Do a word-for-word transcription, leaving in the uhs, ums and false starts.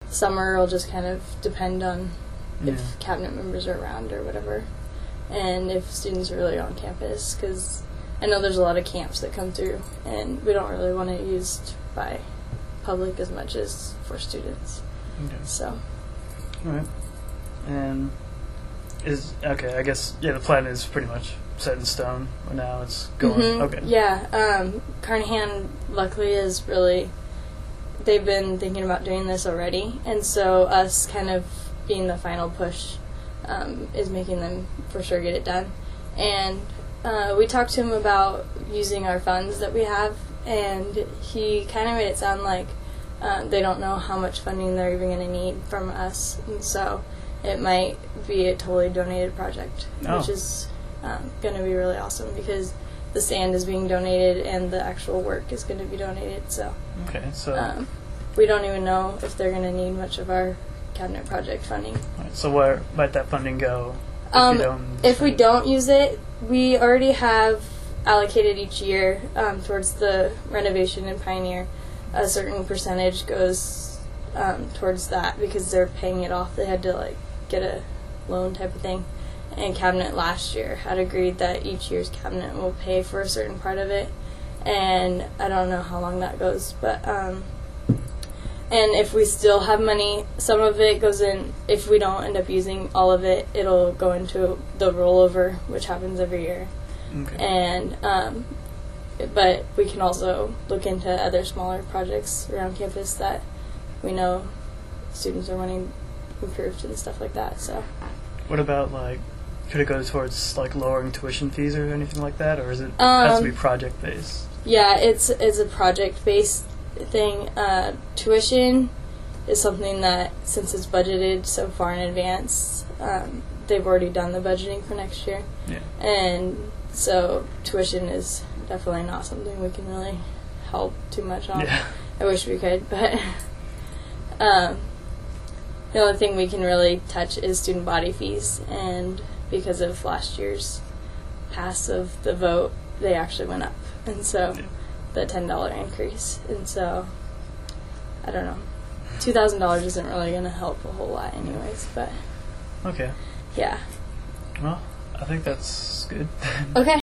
summer will just kind of depend on Yeah. if cabinet members are around or whatever, and if students are really on campus, because I know there's a lot of camps that come through, and we don't really want it used by public as much as for students. Okay. So, All right. And is okay. I guess yeah. The plan is pretty much set in stone. Now it's going. mhm, Okay. yeah. Um, Carnahan, luckily, is really they've been thinking about doing this already, and so us kind of being the final push um, is making them for sure get it done. And uh, we talked to him about using our funds that we have, and he kind of made it sound like uh, they don't know how much funding they're even going to need from us, and so it might be a totally donated project, Oh. which is um, going to be really awesome because the sand is being donated and the actual work is going to be donated. So Okay. So um, we don't even know if they're going to need much of our cabinet project funding. all right, so where might that funding go? If Um, you don't if we spend it? don't use it, we already have allocated each year um, towards the renovation in Pioneer. A certain percentage goes um, towards that because they're paying it off. They had to like get a loan type of thing. And cabinet last year had agreed that each year's cabinet will pay for a certain part of it. And I don't know how long that goes, but um, and if we still have money, some of it goes in. If we don't end up using all of it, it'll go into the rollover, which happens every year. Okay. And um, but we can also look into other smaller projects around campus that we know students are wanting improved and stuff like that. So What about like? Could it go towards like lowering tuition fees or anything like that, or is it has to be Um, project based? yeah, it's it's a project based thing. Uh, tuition is something that, since it's budgeted so far in advance, um, they've already done the budgeting for next year. Yeah. And so tuition is definitely not something we can really help too much on. Yeah. I wish we could, but um, the only thing we can really touch is student body fees. And because of last year's pass of the vote, they actually went up. And so Yeah. the ten dollars increase. And so, I don't know. two thousand dollars isn't really going to help a whole lot anyways, but Okay. yeah. Well, I think that's good. Okay.